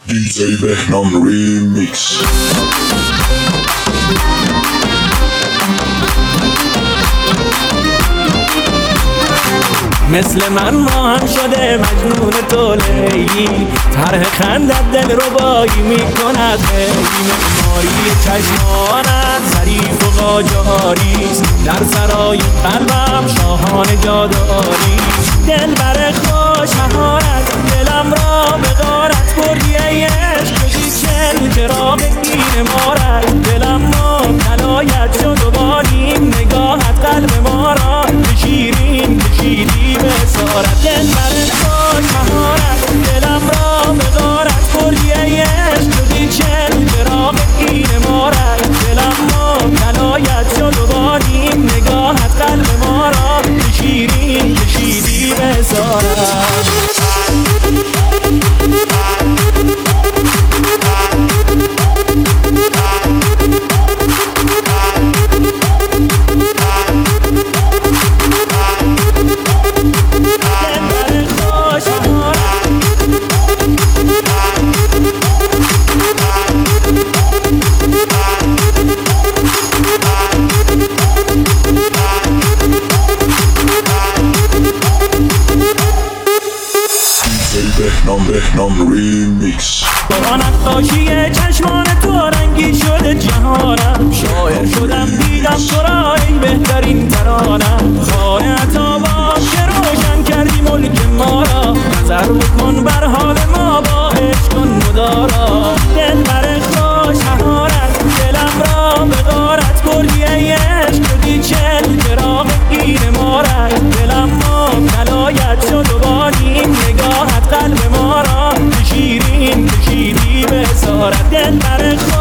DJ بهنام ریمیکس. مثل من ماهم شده مجنون تو لیلی، طرح خندت دل ربایی میکند خیلی. معماری چشمانت ظریف و قاجاریست، در سرای قلبم شاهانه جاداریست. دل بر خوش مهارت دلم را به غارت بردی ای عشق، کشی چل چراغ گیر مارت. دلم ما کلایت شد و باریم نگاهت قلب ما را به شیرین کشیدی به سارت. دل بر خوش مهارت دلم را به غارت بردی ای عشق، شدی چل چراغ گیر مارت. دلم ما کلایت شد و باریم نگاهت قلب ما را به شیرین کشیدی به سارت. بهنام ریمیکس. با نقاشی چشمان تو رنگی شده جهانم، شاعر شدم دیدم تو را ای بهترین ترانم. خانه عطابا که روشن کردی ملک ما را، نظر بکن بر حال ما با عشق کن مدارا. دل بر خوش مهارت دلم را به غارت بردی ای عشق، شدی چل چراغ گیر مارت. دلم ما کلایت شد و باریم نگاهت قلب ما را به شیرین کشیدی به اسارت. دل بر